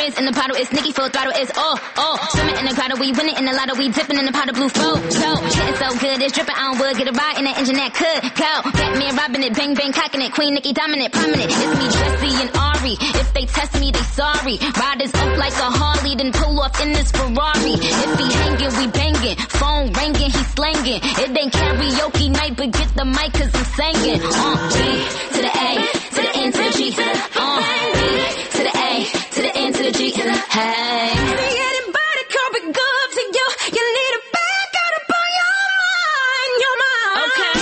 friends in the bottle. It's Nicki full throttle. It's oh, oh. Swimming in the grotto. We winning in the lotto. We dipping in the pot of blue flow. So, getting so good. It's dripping on wood. Get a ride in the engine that could go. Batman robbing it. Bang, bang, cocking it. Queen Nicki dominant. Prominent. It's me, Jessie and Ari. If they test me, they sorry. Riders up like a Harley. Then pull off in this Ferrari. If he hanging, we banging. Phone ringing. He slanging. It ain't karaoke night, but get the mic cause I'm singing. Uh, B to the A, to the N, to the G. Uh, B to the A, to the N, to the G. Hey. Anybody come be good to you? You need a back out up on your mind, your mind. Okay.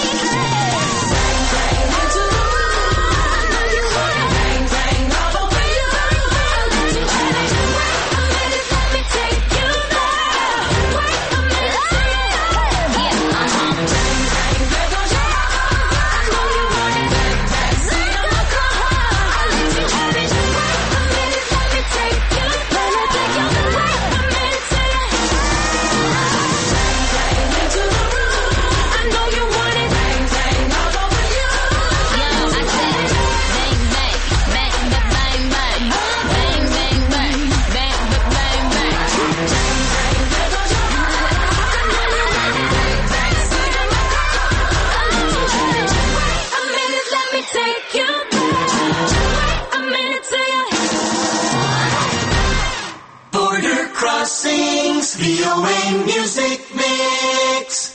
V O A Music Mix.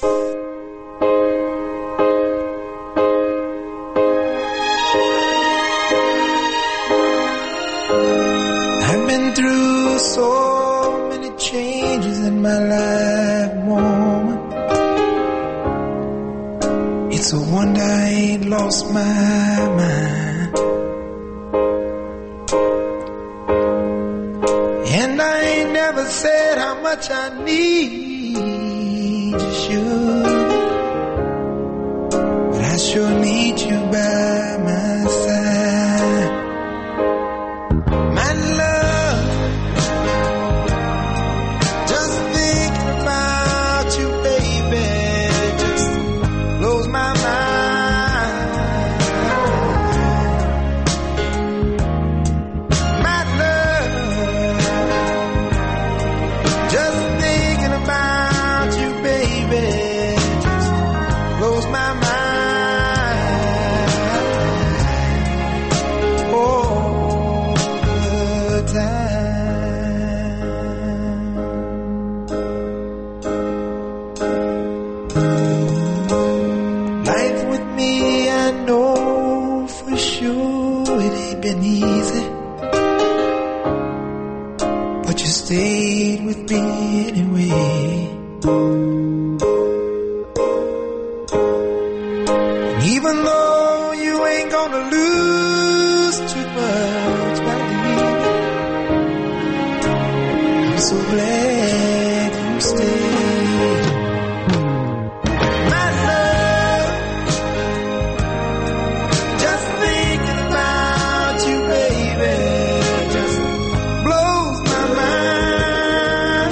I've been through so many changes in my life, woman. It's a wonder I ain't lost my mind. And I ain't never said how much I need you, sugar. But I sure need you by my side. My love, just thinking about you, baby, just blows my mind. My love, just thinking about you, baby, just blows my mind. All the time. Life with me, I know for sure it ain't been easy. But you stayed with me anyway. And even though you ain't gonna lose too much by leaving, I'm so glad you stayed. My love, just thinking about you, baby, just blows my mind.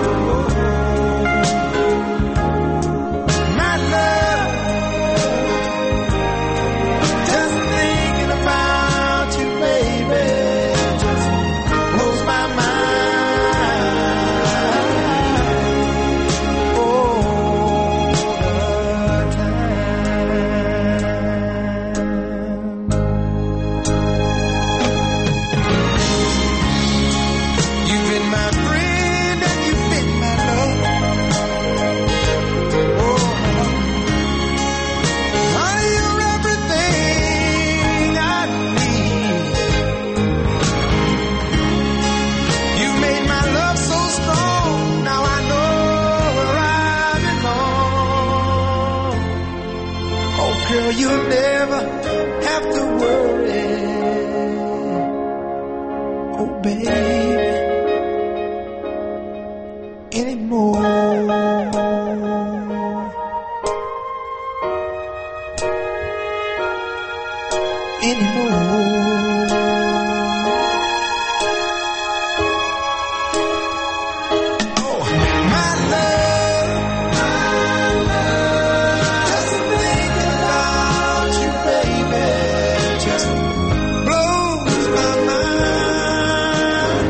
My love, just thinking about you, baby, just blows my mind. All the time. You've been my friend and you've been my love. Oh, are you everything I need? You made my love so strong. Now I know where I belong. Oh, girl, you'll never have to worry. Oh, baby, anymore. Anymore. Oh, my love, just thinking about you, baby, just blows my mind.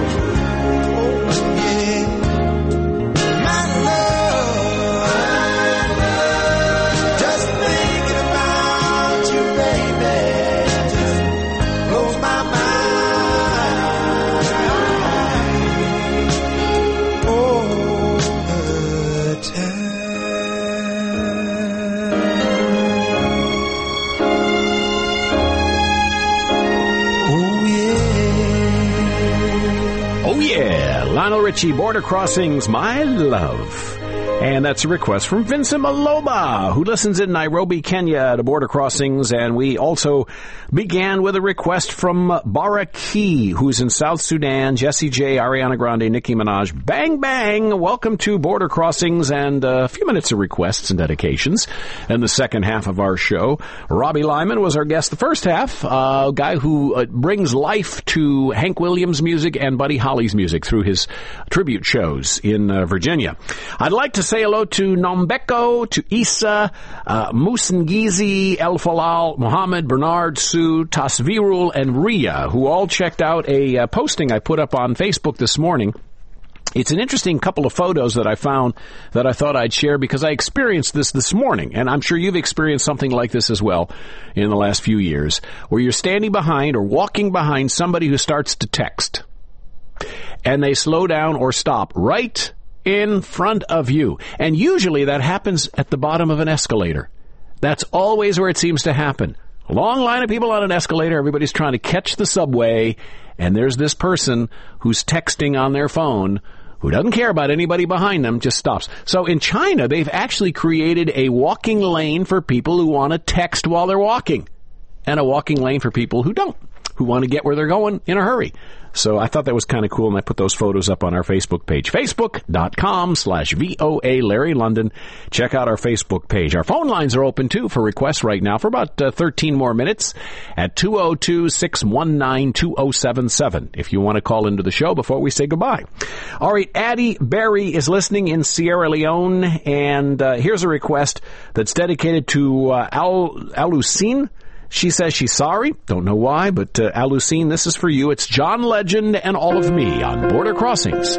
Lionel Richie, Border Crossings, My Love. And that's a request from Vincent Maloba, who listens in Nairobi, Kenya, to Border Crossings. And we also began with a request from Baraki, who's in South Sudan, Jessie J, Ariana Grande, Nicki Minaj. Bang, bang! Welcome to Border Crossings, and a few minutes of requests and dedications in the second half of our show. Robbie Lyman was our guest the first half, a guy who uh, brings life to Hank Williams music and Buddy Holly's music through his tribute shows in uh, Virginia. I'd like to say hello to Nombeko, to Isa, uh, Musangizi, El Falal, Mohammed, Bernard, Sue, Tasvirul, and Ria, who all checked out a uh, posting I put up on Facebook this morning. It's an interesting couple of photos that I found that I thought I'd share because I experienced this this morning, and I'm sure you've experienced something like this as well in the last few years, where you're standing behind or walking behind somebody who starts to text, and they slow down or stop right in front of you. And usually that happens at the bottom of an escalator. That's always where it seems to happen. A long line of people on an escalator, everybody's trying to catch the subway, and there's this person who's texting on their phone who doesn't care about anybody behind them, just stops. So in China, they've actually created a walking lane for people who want to text while they're walking, and a walking lane for people who don't, who want to get where they're going in a hurry. So I thought that was kind of cool, and I put those photos up on our Facebook page, facebook.com slash VOA Larry London. Check out our Facebook page. Our phone lines are open, too, for requests right now for about uh, thirteen more minutes at two oh two, six one nine, two oh seven seven if you want to call into the show before we say goodbye. All right, Addie Berry is listening in Sierra Leone, and uh, here's a request that's dedicated to uh, Al Alucine. She says she's sorry. Don't know why, but uh, Alucine, this is for you. It's John Legend and All of Me on Border Crossings.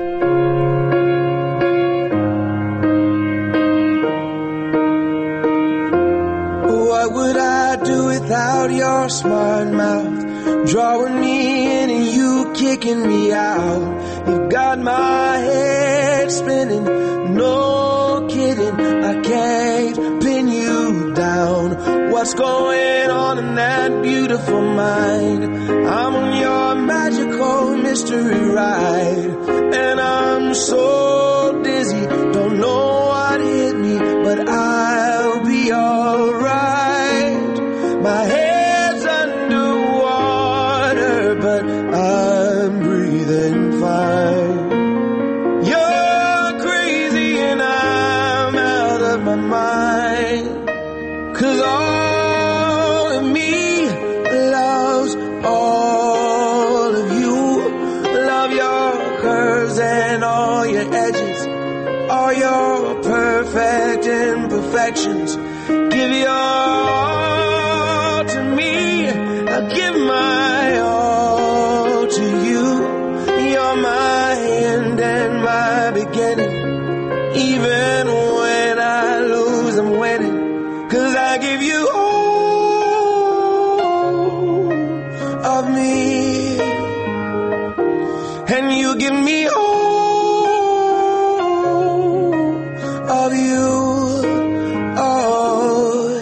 What would I do without your smart mouth? Drawing me in and you kicking me out. You got my head spinning, no kidding. I can't pin you down. What's going on in that beautiful mind? I'm on your magical mystery ride, and I'm so dizzy, don't know what hit me, but I'll be alright. My head's underwater, but I'm breathing fine. You're crazy and I'm out of my mind, 'cause all and all your edges, all your perfect imperfections. Give your all to me, I'll give my all to you. You're my end and my beginning. Even when I lose, I'm winning, 'cause I give you all of me, and you give me all of you. Oh,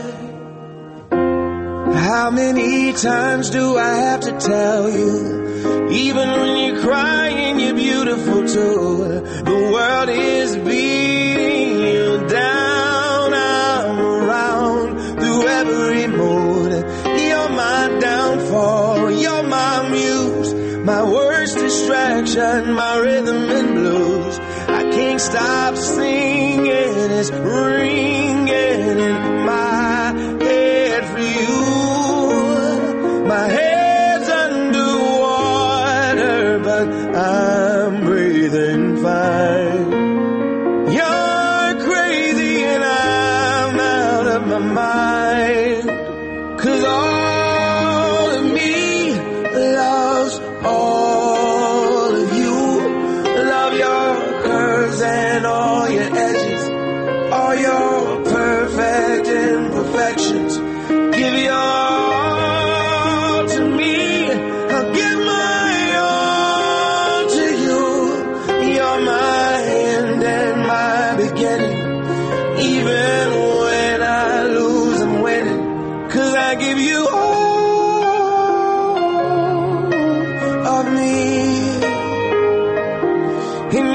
how many times do I have to tell you, even when you're crying, you're beautiful too. The world is beating you down. I'm around through every mood. You're my downfall, you're my muse, my worst distraction, my rhythm and blues. I can't stop singing, it's ringing in my head for you. My head's underwater, but I'm breathing fine. You're crazy and I'm out of my mind, 'cause all of me loves all of you. Love your curves and all your edges, all your perfect imperfections. Give your all to me, I'll give my all to you. You're my end and my beginning. Even when I lose, I'm winning, 'cause I give you all of me, and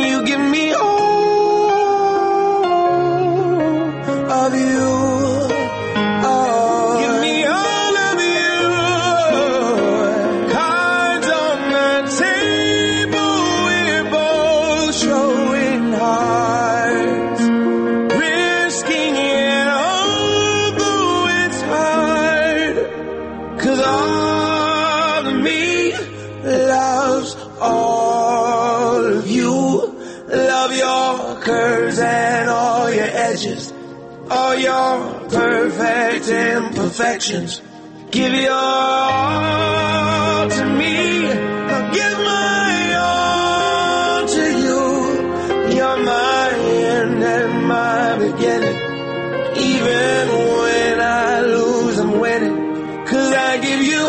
sketches, all your perfect imperfections. Give your all to me, I'll give my all to you. You're my end and my beginning. Even when I lose, I'm winning. 'Cause I give you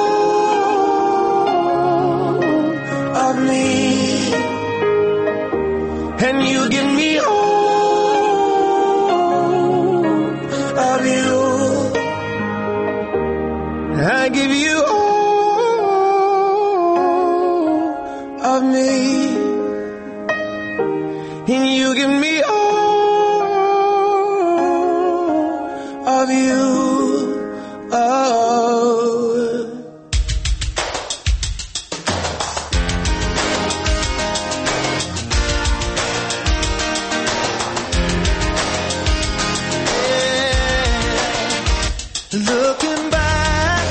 all of me, and you give me all of you. I give you all of me, and you give me all of you. Oh. Looking back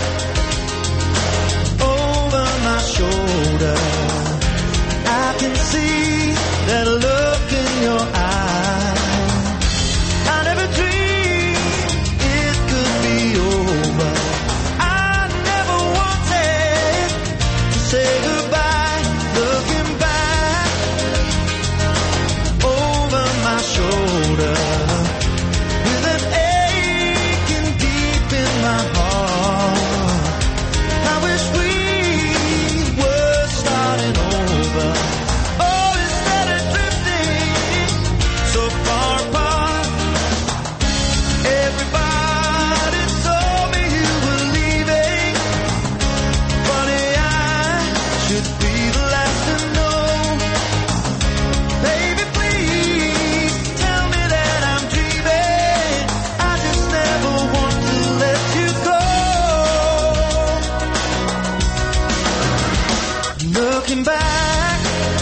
over my shoulder, I can see that look in your eyes. I never dreamed it could be over. I never wanted to say goodbye. Looking back over my shoulder, with an aching deep in my heart, I wish we were starting over. Oh, instead of drifting so far apart. Everybody told me you were leaving. Funny, I should be the last to know. Baby, please tell me that I'm dreaming. I just never want to let you go. Looking back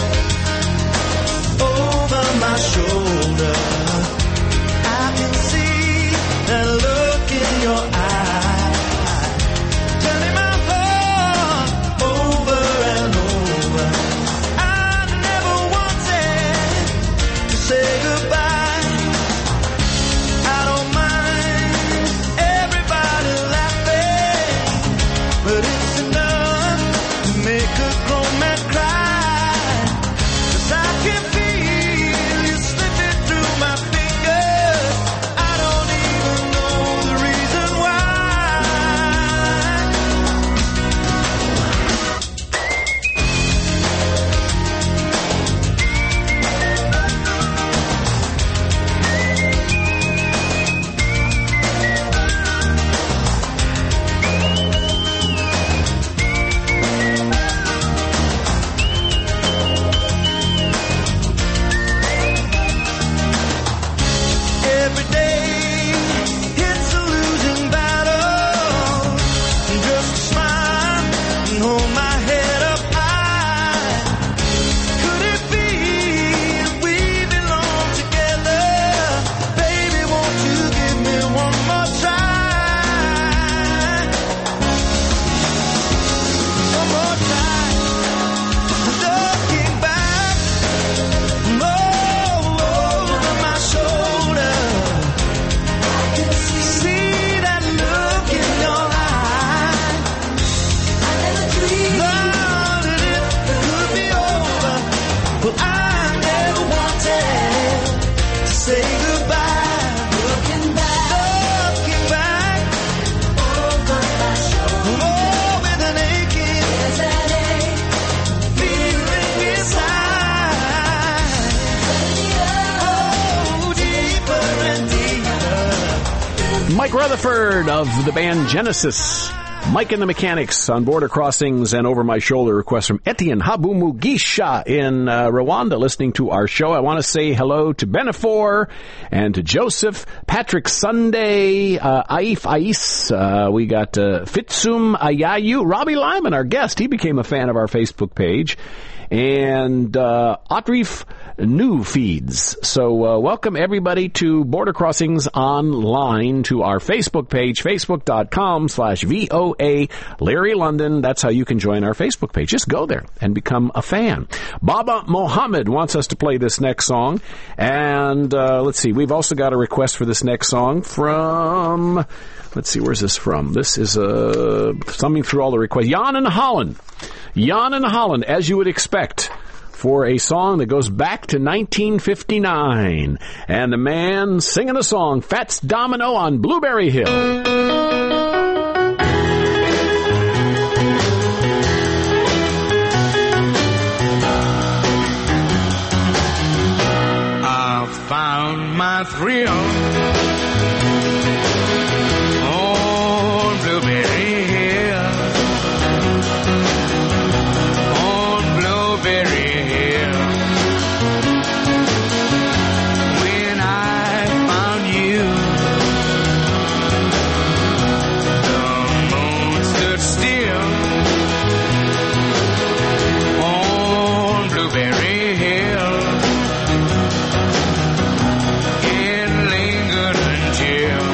over my shoulder, I can see that look in your eye, turning my heart over and over. I never wanted to say goodbye. I don't mind everybody laughing, but it's enough to make a grown man cry. 'Cause I can feel you slipping through my fingers. I don't even know the reason why. Every day it's a losing battle. Just smile and hold my head up high. Could it be we belong together? Baby, won't you give me one more try? One more time. Looking back over my shoulder, I can see that look in your eye. I never dreamed that it could be over. Well, I never wanted to say goodbye. Looking back, looking back over my shoulder, oh, with an aching, feeling inside. Oh, deeper and deeper. Mike Rutherford of the band Genesis. Mike and the Mechanics on Border Crossings and Over My Shoulder. Request from Etienne Habumugisha in uh, Rwanda listening to our show. I want to say hello to Benefor and to Joseph, Patrick Sunday, uh, Aif Ais. Uh, we got uh, Fitsum Ayayu, Robbie Lyman, our guest. He became a fan of our Facebook page. And uh, Atrif new feeds. So uh, welcome everybody to Border Crossings Online, to our Facebook page, facebook.com slash VOA Larry London. That's how you can join our Facebook page. Just go there and become a fan. Baba Mohammed wants us to play this next song. And uh, let's see, we've also got a request for this next song from... Let's see, where's this from? This is uh, thumbing through all the requests. Jan in Holland. Jan in Holland, as you would expect, for a song that goes back to nineteen fifty-nine. And the man singing a song, Fats Domino on Blueberry Hill. I found my thrill Blueberry Hill, on Blueberry Hill. When I found you, the moon stood still on Blueberry Hill. It lingered until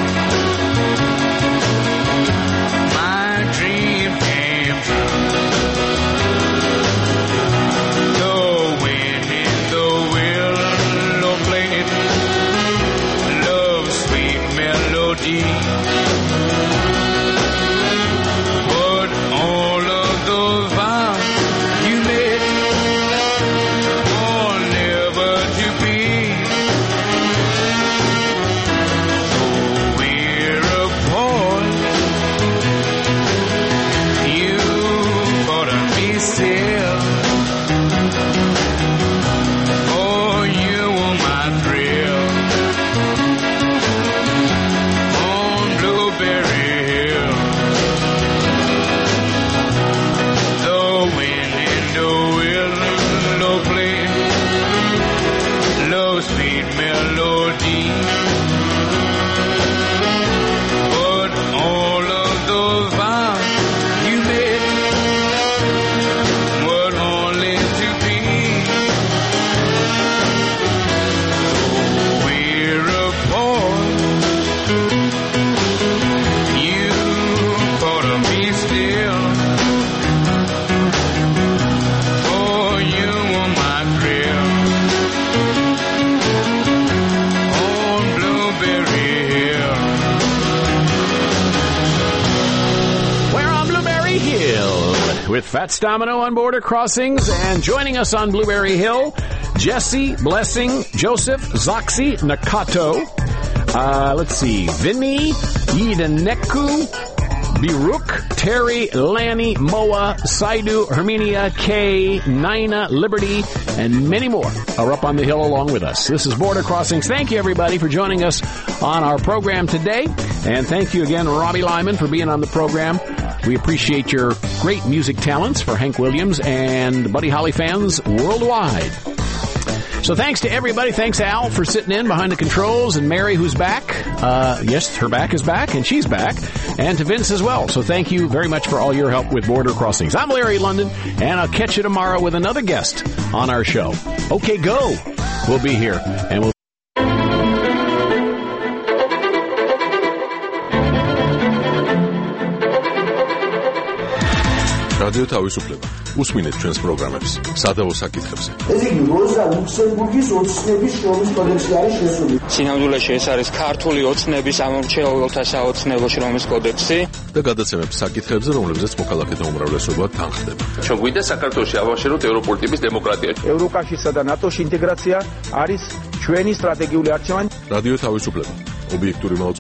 but all of those vows you made are never to be. So we're apart. You gotta be still. Oh, you were my thrill. With Fats Domino on Border Crossings, and joining us on Blueberry Hill, Jesse, Blessing, Joseph, Zoxy, Nakato, uh, let's see, Vinny, Yidaneku, Biruk, Terry, Lanny, Moa, Saidu, Herminia, Kay, Nina, Liberty, and many more are up on the hill along with us. This is Border Crossings. Thank you, everybody, for joining us on our program today. And thank you again, Robbie Lyman, for being on the program. We appreciate your great music talents for Hank Williams and Buddy Holly fans worldwide. So thanks to everybody. Thanks, Al, for sitting in behind the controls, and Mary, who's back. Uh, yes, her back is back, and she's back. And to Vince as well. So thank you very much for all your help with Border Crossings. I'm Larry London, and I'll catch you tomorrow with another guest on our show. Okay, go. We'll be here, and we'll რადიო თავისუფლება. უსმინეთ ჩვენს პროგრამებს. სადავო საკითხებზე. ეს იგი როზა ლუქსემბურგის ოცნების შრომის კოდექსი არის შესული. სინამდვილეში ეს არის ქართული ოცნების ამორჩეულთა საოცნებო შრომის კოდექსი და გადაცემებს საკითხებზე, რომლებზეც მოქალაქეთა უმრავლესობა თანხდება. ჩვენ გვინდა საქართველოში ავაშენოთ ევროპული ტიპის დემოკრატია. ევროკავშირსა და ნატოში ინტეგრაცია არის ჩვენი სტრატეგიული არჩევანი. რადიო თავისუფლება. ობიექტური